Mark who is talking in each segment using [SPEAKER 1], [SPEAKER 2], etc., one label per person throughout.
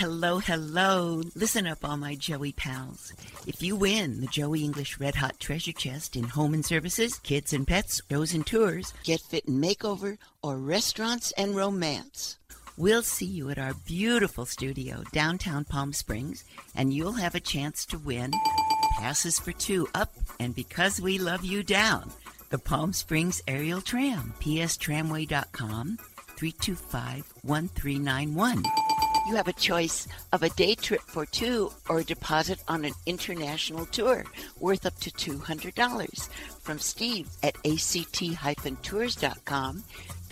[SPEAKER 1] Hello, hello. Listen up, all my Joey pals. If you win the Joey English Red Hot Treasure Chest in home and services, kids and pets, shows and tours, get fit and makeover, or restaurants and romance, we'll see you at our beautiful studio downtown Palm Springs, and you'll have a chance to win passes for 2 up and Because We Love You down, the Palm Springs Aerial Tram, pstramway.com, 325-1391. You have a choice of a day trip for 2 or a deposit on an international tour worth up to $200 from Steve at act-tours.com,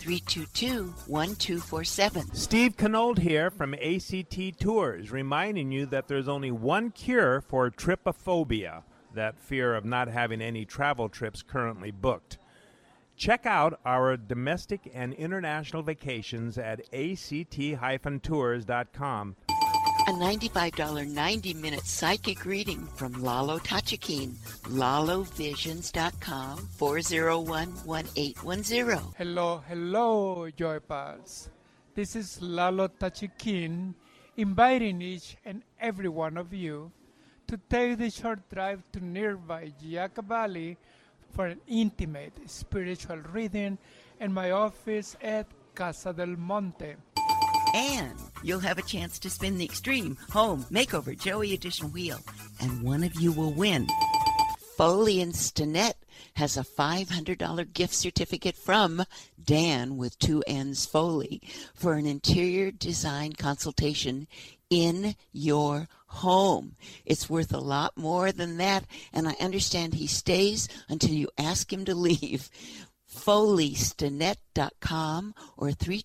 [SPEAKER 1] 322-1247.
[SPEAKER 2] Steve Canold here from ACT Tours, reminding you that there's only one cure for tripophobia, that fear of not having any travel trips currently booked. Check out our domestic and international vacations at act-tours.com.
[SPEAKER 1] A $95 90-minute psychic reading from Lalo Tachikine, lalovisions.com, 401-1810.
[SPEAKER 3] Hello, Joy Pals. This is Lalo Tachikine, inviting each and every one of you to take the short drive to nearby Yucca Valley for an intimate spiritual reading in my office at Casa del Monte.
[SPEAKER 1] And you'll have a chance to spin the Extreme Home Makeover Joey Edition wheel, and one of you will win. Foley and Stinnett has a $500 gift certificate from Dan with 2 N's Foley for an interior design consultation in your home. It's worth a lot more than that, and I understand he stays until you ask him to leave. FoleyStinnett.com or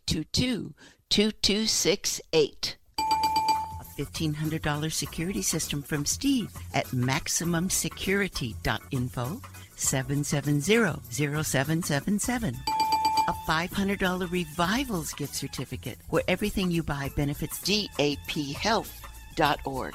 [SPEAKER 1] 322-2268. A $1,500 security system from Steve at MaximumSecurity.info, 770-0777. A $500 Revivals gift certificate where everything you buy benefits DAPHealth.org.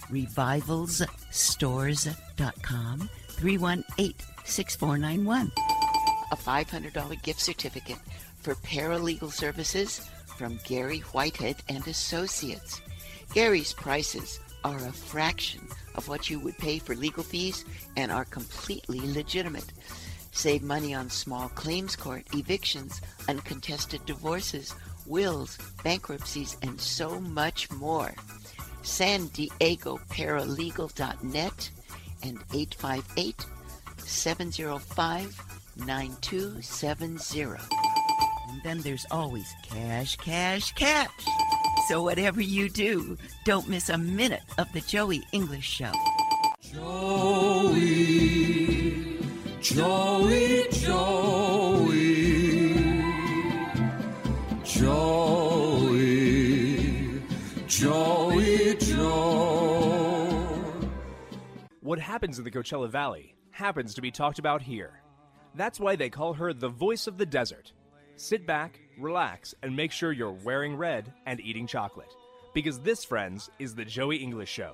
[SPEAKER 1] RevivalsStores.com, 318-6491. A $500 gift certificate for paralegal services from Gary Whitehead and Associates. Gary's prices are a fraction of what you would pay for legal fees and are completely legitimate. Save money on small claims court, evictions, uncontested divorces, wills, bankruptcies, and so much more. San Diego Paralegal.net and 858-705-9270. And then there's always cash, cash, cash. So whatever you do, don't miss a minute of the Joey English Show.
[SPEAKER 4] Joey, Joey, Joey, Joey, Joey, Joey.
[SPEAKER 5] What happens in the Coachella Valley happens to be talked about here. That's why they call her the voice of the desert. Sit back, relax, and make sure you're wearing red and eating chocolate. Because this, friends, is the Joey English Show.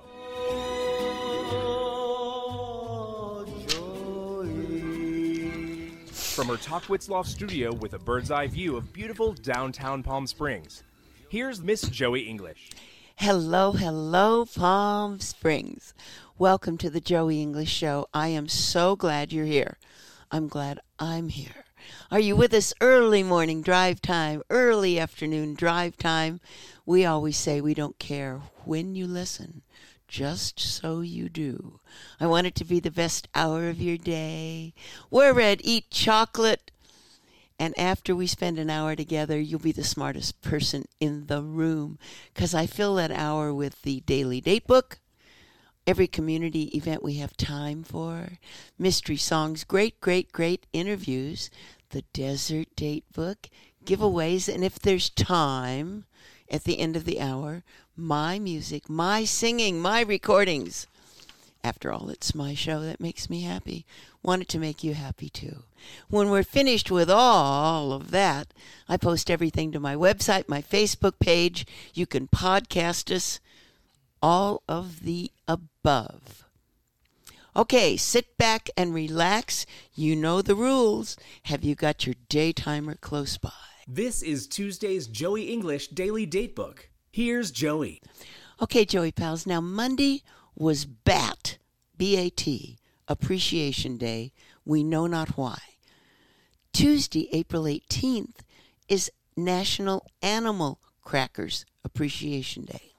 [SPEAKER 5] From her Talkwitzloft studio with a bird's eye view of beautiful downtown Palm Springs, here's Miss Joey English.
[SPEAKER 1] Hello, hello, Palm Springs. Welcome to the Joey English Show. I am so glad you're here. I'm glad I'm here. Are you with us early morning drive time, early afternoon drive time? We always say we don't care when you listen, just so you do. I want it to be the best hour of your day. Wear red, eat chocolate. And after we spend an hour together, you'll be the smartest person in the room, because I fill that hour with the Daily Date Book, every community event we have time for, mystery songs, great interviews, the Desert Date Book, giveaways, and if there's time at the end of the hour, my music, my singing, my recordings. After all, it's my show that makes me happy. Want it to make you happy too. When we're finished with all of that, I post everything to my website, my Facebook page. You can podcast us, all of the above. Okay, sit back and relax. You know the rules. Have you got your day timer close by?
[SPEAKER 5] This is Tuesday's Joey English Daily Date Book. Here's Joey.
[SPEAKER 1] Okay, Joey Pals. Now, Monday was BAT, B-A-T, Appreciation Day. We know not why. Tuesday, April 18th, is National Animal Crackers Appreciation Day.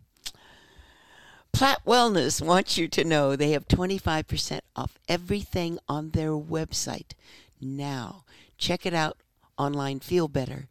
[SPEAKER 1] Platt Wellness wants you to know they have 25% off everything on their website now. Check it out online. Feel better.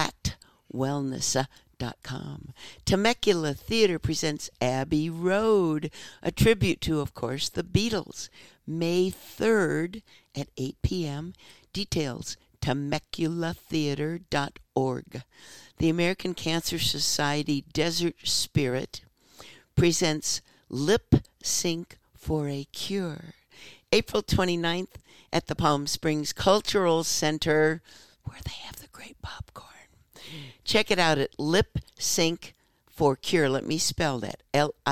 [SPEAKER 1] PlattWellness.com. Temecula Theater presents Abbey Road, a tribute to, of course, the Beatles. May 3rd at 8 p.m. Details, TemeculaTheater.org. The American Cancer Society Desert Spirit presents Lip Sync for a Cure. April 29th at the Palm Springs Cultural Center, where they have the great popcorn. Check it out at Lip Sync for Cure. Let me spell that.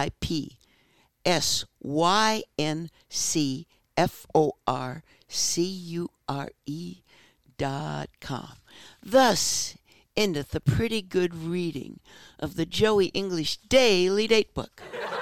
[SPEAKER 1] LIPSYNCFORCURE.com. Thus endeth the pretty good reading of the Joey English Daily Date Book.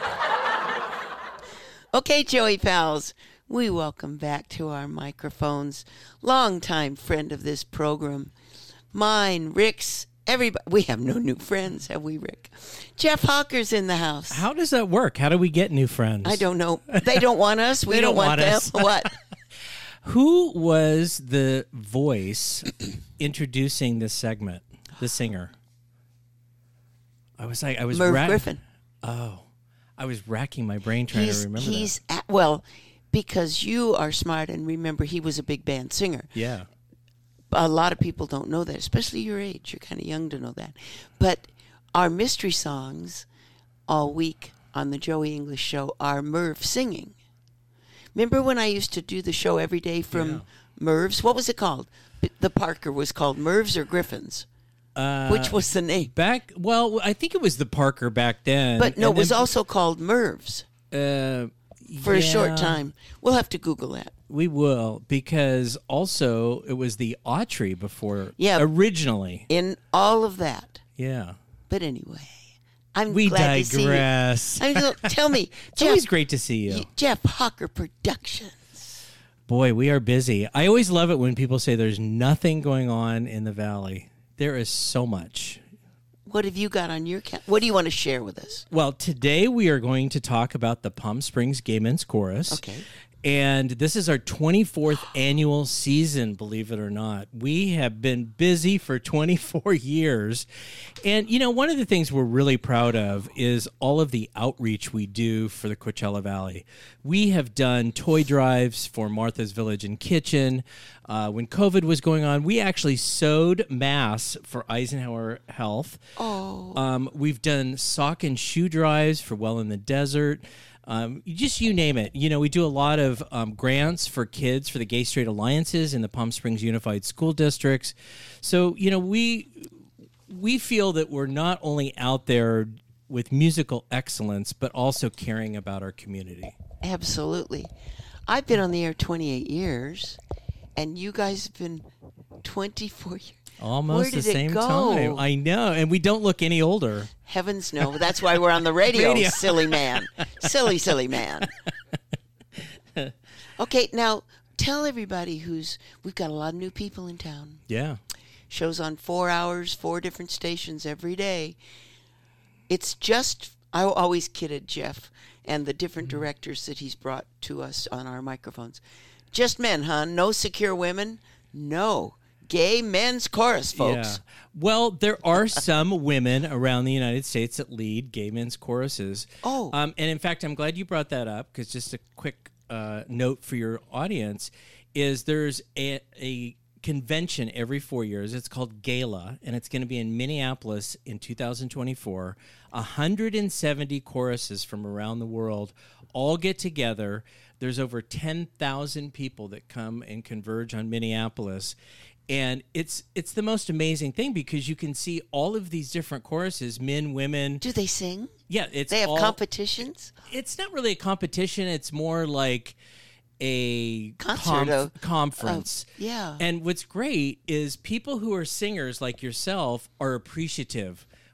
[SPEAKER 1] Okay, Joey Pals, we welcome back to our microphones longtime friend of this program, mine, Rick's, everybody. We have no new friends, have we, Rick? Jeff Hawker's in the house.
[SPEAKER 6] How does that work? How do we get new friends?
[SPEAKER 1] I don't know. They don't want us. We don't want them.
[SPEAKER 6] us.
[SPEAKER 1] What?
[SPEAKER 6] Who was the voice introducing this segment? The singer. I was
[SPEAKER 1] Merv Griffin.
[SPEAKER 6] Oh, I was racking my brain trying to remember that.
[SPEAKER 1] Well, because you are smart and remember he was a big band singer.
[SPEAKER 6] Yeah.
[SPEAKER 1] A lot of people don't know that, especially your age. You're kind of young to know that. But our mystery songs all week on the Joey English Show are Merv singing. Remember when I used to do the show every day from Merv's? What was it called? The Parker was called Merv's or Griffin's? Which was the name?
[SPEAKER 6] Well, I think it was the Parker back then.
[SPEAKER 1] But no, it was also called Merv's for a short time. We'll have to Google that.
[SPEAKER 6] We will, because also it was the Autry before, originally.
[SPEAKER 1] In all of that.
[SPEAKER 6] Yeah.
[SPEAKER 1] But anyway, I'm
[SPEAKER 6] we
[SPEAKER 1] glad
[SPEAKER 6] digress.
[SPEAKER 1] to see you. Tell me,
[SPEAKER 6] it's always great to see you.
[SPEAKER 1] Jeff Hawker Productions.
[SPEAKER 6] Boy, we are busy. I always love it when people say there's nothing going on in the Valley. There is so much.
[SPEAKER 1] What have you got on your What do you want to share with us?
[SPEAKER 6] Well, today we are going to talk about the Palm Springs Gay Men's Chorus.
[SPEAKER 1] Okay.
[SPEAKER 6] And this is our 24th annual season, believe it or not. We have been busy for 24 years. And, you know, one of the things we're really proud of is all of the outreach we do for the Coachella Valley. We have done toy drives for Martha's Village and Kitchen. When COVID was going on, we actually sewed masks for Eisenhower Health.
[SPEAKER 1] Oh.
[SPEAKER 6] We've done sock and shoe drives for Well in the Desert. You name it. You know, we do a lot of grants for kids for the Gay Straight Alliances in the Palm Springs Unified School Districts. So, you know, we feel that we're not only out there with musical excellence, but also caring about our community.
[SPEAKER 1] Absolutely. I've been on the air 28 years, and you guys have been 24 years.
[SPEAKER 6] Almost the same time. I know, and we don't look any older.
[SPEAKER 1] Heavens no. That's why we're on the radio. Silly man. Silly man. Okay, now tell everybody we've got a lot of new people in town.
[SPEAKER 6] Yeah.
[SPEAKER 1] Shows on 4 hours, 4 different stations every day. It's just, I always kidded Jeff and the different directors that he's brought to us on our microphones. Just men, huh? No secure women? No. Gay men's chorus, folks.
[SPEAKER 6] Yeah. Well, there are some women around the United States that lead gay men's choruses.
[SPEAKER 1] Oh.
[SPEAKER 6] And in fact, I'm glad you brought that up, because just a quick note for your audience is there's a convention every 4 years. It's called Gala, and it's going to be in Minneapolis in 2024. 170 choruses from around the world all get together. There's over 10,000 people that come and converge on Minneapolis. And it's the most amazing thing, because you can see all of these different choruses, men, women.
[SPEAKER 1] Do they sing?
[SPEAKER 6] Yeah.
[SPEAKER 1] They have competitions?
[SPEAKER 6] It's not really a competition. It's more like a conference.
[SPEAKER 1] Yeah.
[SPEAKER 6] And what's great is people who are singers like yourself are appreciative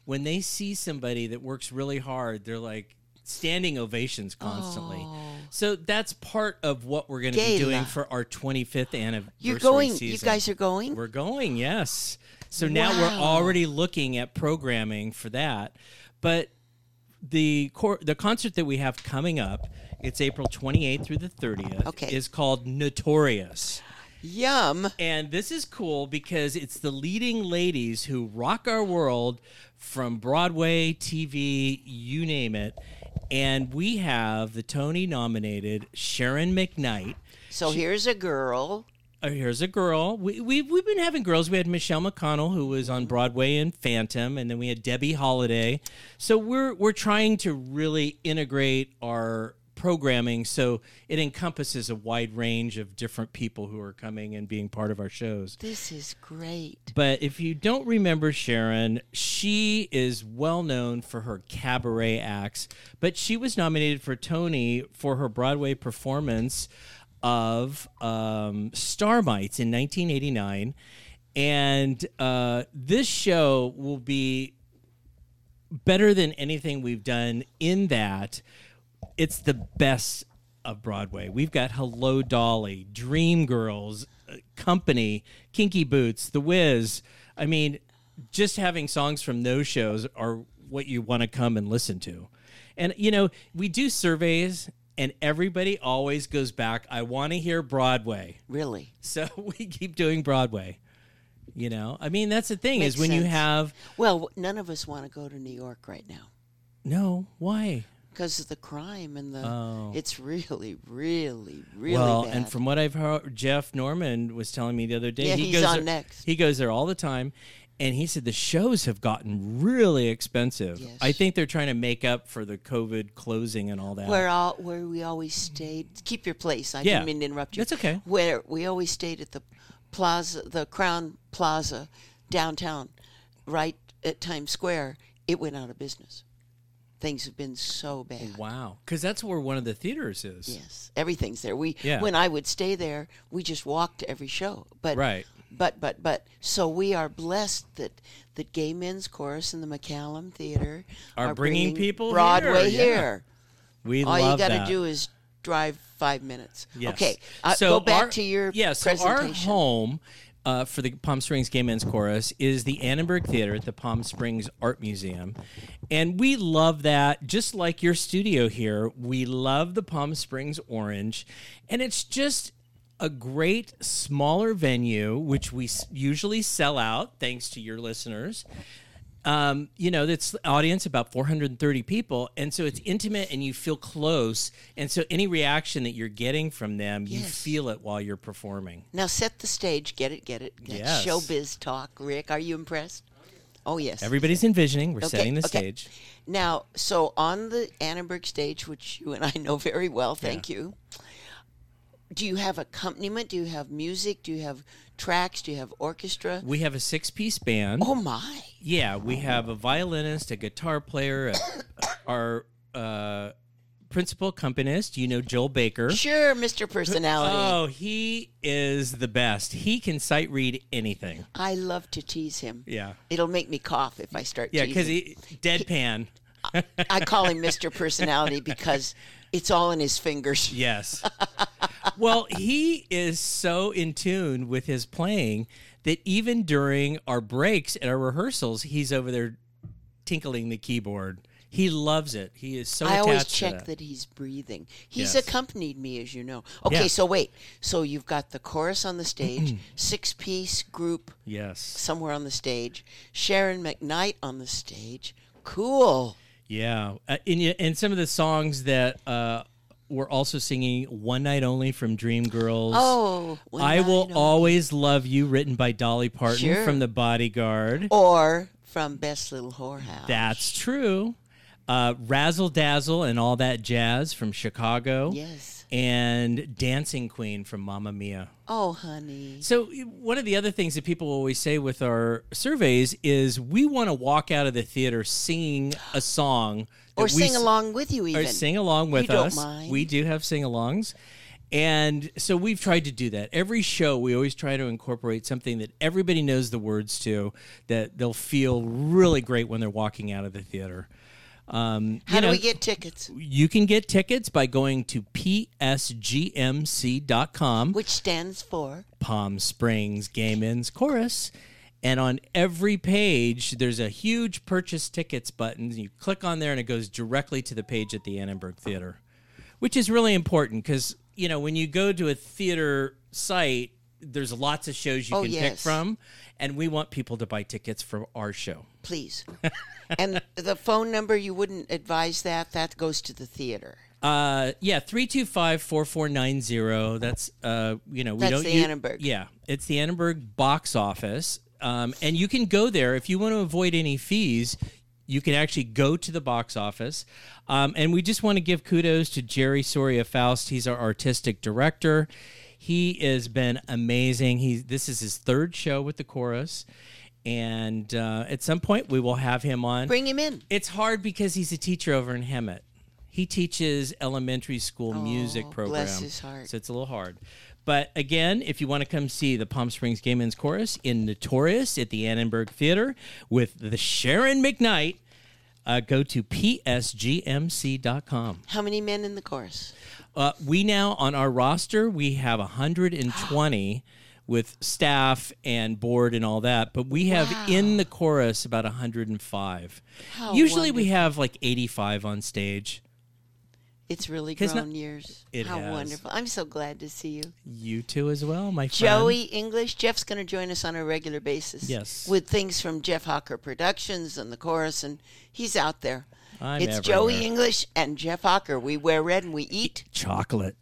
[SPEAKER 6] when they see somebody that works really hard, they're like standing ovations constantly.
[SPEAKER 1] Oh.
[SPEAKER 6] So that's part of what we're going to be doing
[SPEAKER 1] Gala.
[SPEAKER 6] for our 25th anniversary
[SPEAKER 1] You're going.
[SPEAKER 6] season.
[SPEAKER 1] You guys are going.
[SPEAKER 6] We're going, yes. So now we're
[SPEAKER 1] Wow.
[SPEAKER 6] already looking at programming for that. But the concert that we have coming up, it's April 28th through the 30th,
[SPEAKER 1] Okay.
[SPEAKER 6] is called Notorious.
[SPEAKER 1] Yum.
[SPEAKER 6] And this is cool because it's the leading ladies who rock our world from Broadway, TV, you name it. And we have the Tony-nominated Sharon McKnight.
[SPEAKER 1] So here's a girl.
[SPEAKER 6] Here's a girl. We've been having girls. We had Michelle McConnell, who was on Broadway in Phantom, and then we had Debbie Holiday. So we're trying to really integrate our programming so it encompasses a wide range of different people who are coming and being part of our shows.
[SPEAKER 1] This is great.
[SPEAKER 6] But if you don't remember Sharon, she is well known for her cabaret acts, but she was nominated for Tony for her Broadway performance of Starmites in 1989. And this show will be better than anything we've done in that it's the best of Broadway. We've got Hello Dolly, Dreamgirls, Company, Kinky Boots, The Wiz. I mean, just having songs from those shows are what you want to come and listen to. And, you know, we do surveys, and everybody always goes back, I want to hear Broadway.
[SPEAKER 1] Really.
[SPEAKER 6] So we keep doing Broadway. You know, I mean, that's the thing
[SPEAKER 1] Makes
[SPEAKER 6] is when you
[SPEAKER 1] sense.
[SPEAKER 6] have...
[SPEAKER 1] Well, none of us want to go to New York right now
[SPEAKER 6] No, why?
[SPEAKER 1] because of the crime and the.
[SPEAKER 6] Oh.
[SPEAKER 1] It's really, really, really
[SPEAKER 6] Well,
[SPEAKER 1] bad.
[SPEAKER 6] and from what I've heard, Jeff Norman was telling me the other day.
[SPEAKER 1] Yeah,
[SPEAKER 6] he
[SPEAKER 1] he's
[SPEAKER 6] goes
[SPEAKER 1] on
[SPEAKER 6] there,
[SPEAKER 1] next.
[SPEAKER 6] He goes there all the time, and he said the shows have gotten really expensive.
[SPEAKER 1] Yes.
[SPEAKER 6] I think they're trying to make up for the COVID closing and all that.
[SPEAKER 1] where we always stayed. Keep your place. I
[SPEAKER 6] Yeah.
[SPEAKER 1] didn't mean to interrupt you.
[SPEAKER 6] That's okay.
[SPEAKER 1] Where we always stayed at the Plaza, the Crown Plaza, downtown, right at Times Square. It went out of business. Things have been so bad.
[SPEAKER 6] Wow, because that's where one of the theaters is.
[SPEAKER 1] Yes, everything's there.
[SPEAKER 6] Yeah.
[SPEAKER 1] When I would stay there, we just walked to every show. But
[SPEAKER 6] Right.
[SPEAKER 1] But so we are blessed that Gay Men's Chorus and the McCallum Theater
[SPEAKER 6] Are bringing people
[SPEAKER 1] Broadway
[SPEAKER 6] here, yeah.
[SPEAKER 1] here.
[SPEAKER 6] We
[SPEAKER 1] All
[SPEAKER 6] love
[SPEAKER 1] you got to
[SPEAKER 6] that.
[SPEAKER 1] do is drive 5 minutes.
[SPEAKER 6] Yes.
[SPEAKER 1] Okay,
[SPEAKER 6] So
[SPEAKER 1] go back
[SPEAKER 6] our-
[SPEAKER 1] to your
[SPEAKER 6] So our
[SPEAKER 1] presentation.
[SPEAKER 6] home for the Palm Springs Gay Men's Chorus is the Annenberg Theater at the Palm Springs Art Museum. And we love that, just like your studio here. We love the Palm Springs Orange. And it's just a great smaller venue, which we usually sell out, thanks to your listeners. You know, that's audience about 430 people, and so it's intimate and you feel close, and so any reaction that you're getting from them, you
[SPEAKER 1] Yes.
[SPEAKER 6] feel it while you're performing.
[SPEAKER 1] Now set the stage. Get it. That's
[SPEAKER 6] Yes.
[SPEAKER 1] showbiz talk. Rick, are you impressed? Oh, yes.
[SPEAKER 6] Everybody's envisioning. We're
[SPEAKER 1] Okay,
[SPEAKER 6] setting the
[SPEAKER 1] okay.
[SPEAKER 6] stage.
[SPEAKER 1] Now, so on the Annenberg stage, which you and I know very well, thank you, do you have accompaniment? Do you have music? Do you have tracks? Do you have orchestra?
[SPEAKER 6] We have a 6-piece band.
[SPEAKER 1] Oh, my.
[SPEAKER 6] Yeah, we have a violinist, a guitar player, our principal accompanist, you know, Joel Baker.
[SPEAKER 1] Sure, Mr. Personality.
[SPEAKER 6] Oh, he is the best. He can sight read anything.
[SPEAKER 1] I love to tease him.
[SPEAKER 6] Yeah.
[SPEAKER 1] It'll make me cough if I start
[SPEAKER 6] Yeah, because
[SPEAKER 1] teasing.
[SPEAKER 6] deadpan.
[SPEAKER 1] I call him Mr. Personality because it's all in his fingers.
[SPEAKER 6] Yes. Well, he is so in tune with his playing that even during our breaks at our rehearsals, he's over there tinkling the keyboard. He loves it. He is so
[SPEAKER 1] I
[SPEAKER 6] attached
[SPEAKER 1] always
[SPEAKER 6] to
[SPEAKER 1] check
[SPEAKER 6] that.
[SPEAKER 1] that he's breathing. He's
[SPEAKER 6] Yes.
[SPEAKER 1] accompanied me, as you know. Okay,
[SPEAKER 6] Yeah.
[SPEAKER 1] so wait. So you've got the chorus on the stage, 6-piece group
[SPEAKER 6] Yes.
[SPEAKER 1] somewhere on the stage, Sharon McKnight on the stage. Cool.
[SPEAKER 6] Yeah. And some of the songs that we're also singing, One Night Only from Dreamgirls.
[SPEAKER 1] Oh, One
[SPEAKER 6] I Will
[SPEAKER 1] Night Only.
[SPEAKER 6] Always Love You, written by Dolly Parton
[SPEAKER 1] Sure.
[SPEAKER 6] from The Bodyguard.
[SPEAKER 1] Or from Best Little Whorehouse.
[SPEAKER 6] That's true. Razzle Dazzle and All That Jazz from Chicago.
[SPEAKER 1] Yes.
[SPEAKER 6] And Dancing Queen from Mamma Mia.
[SPEAKER 1] Oh, honey.
[SPEAKER 6] So one of the other things that people always say with our surveys is we want to walk out of the theater singing a song.
[SPEAKER 1] Or
[SPEAKER 6] that we
[SPEAKER 1] sing along with you, even.
[SPEAKER 6] Or sing along with
[SPEAKER 1] You don't
[SPEAKER 6] us.
[SPEAKER 1] mind.
[SPEAKER 6] We do have sing-alongs. And so we've tried to do that. Every show, we always try to incorporate something that everybody knows the words to, that they'll feel really great when they're walking out of the theater.
[SPEAKER 1] How do we get tickets?
[SPEAKER 6] You can get tickets by going to psgmc.com.
[SPEAKER 1] Which stands for?
[SPEAKER 6] Palm Springs Gay Men's Chorus. And on every page, there's a huge purchase tickets button. You click on there, and it goes directly to the page at the Annenberg Theater, which is really important because, you know, when you go to a theater site, there's lots of shows you can pick from, and we want people to buy tickets for our show.
[SPEAKER 1] Please. And the phone number, you wouldn't advise that? That goes to the theater.
[SPEAKER 6] 325-4490. That's, we
[SPEAKER 1] That's
[SPEAKER 6] don't
[SPEAKER 1] the Annenberg.
[SPEAKER 6] Yeah, it's the Annenberg box office. And you can go there. If you want to avoid any fees, you can actually go to the box office. And we just want to give kudos to Jerry Soria Faust. He's our artistic director. He has been amazing. This is his third show with the chorus. And at some point, we will have him on.
[SPEAKER 1] Bring him in.
[SPEAKER 6] It's hard because he's a teacher over in Hemet. He teaches elementary school music program.
[SPEAKER 1] Bless his heart.
[SPEAKER 6] So it's a little hard. But again, if you want to come see the Palm Springs Gay Men's Chorus in Notorious at the Annenberg Theater with the Sharon McKnight, go to psgmc.com.
[SPEAKER 1] How many men in the chorus?
[SPEAKER 6] We now, on our roster, we have 120 with staff and board and all that. But we have in the chorus about 105.
[SPEAKER 1] How
[SPEAKER 6] Usually we
[SPEAKER 1] wonderful.
[SPEAKER 6] have like 85 on stage.
[SPEAKER 1] It's really
[SPEAKER 6] 'Cause
[SPEAKER 1] grown years.
[SPEAKER 6] It
[SPEAKER 1] How
[SPEAKER 6] has.
[SPEAKER 1] wonderful. I'm so glad to see you.
[SPEAKER 6] You too as well, my friend.
[SPEAKER 1] Joey English. Jeff's going to join us on a regular basis.
[SPEAKER 6] Yes.
[SPEAKER 1] With things from Jeff Hawker Productions and the chorus, and he's out there.
[SPEAKER 6] I'm
[SPEAKER 1] It's
[SPEAKER 6] everywhere.
[SPEAKER 1] Joey English and Jeff Hawker. We wear red and we eat
[SPEAKER 6] Chocolate.